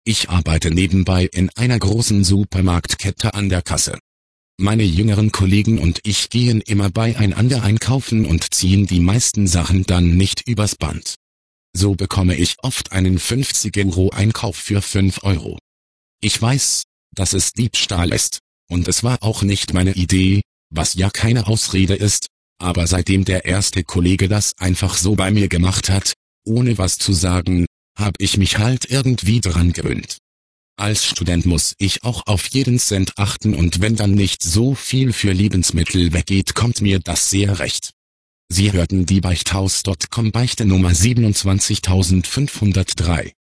Ich arbeite nebenbei in einer großen Supermarktkette an der Kasse. Meine jüngeren Kollegen und ich gehen immer beieinander einkaufen und ziehen die meisten Sachen dann nicht übers Band. So bekomme ich oft einen 50-Euro-Einkauf für 5 Euro. Ich weiß, dass es Diebstahl ist, und es war auch nicht meine Idee, was ja keine Ausrede ist, aber seitdem der erste Kollege das einfach so bei mir gemacht hat, ohne was zu sagen, hab ich mich halt irgendwie dran gewöhnt. Als Student muss ich auch auf jeden Cent achten und wenn dann nicht so viel für Lebensmittel weggeht, kommt mir das sehr recht. Sie hörten die Beichthaus.com Beichte Nummer 27503.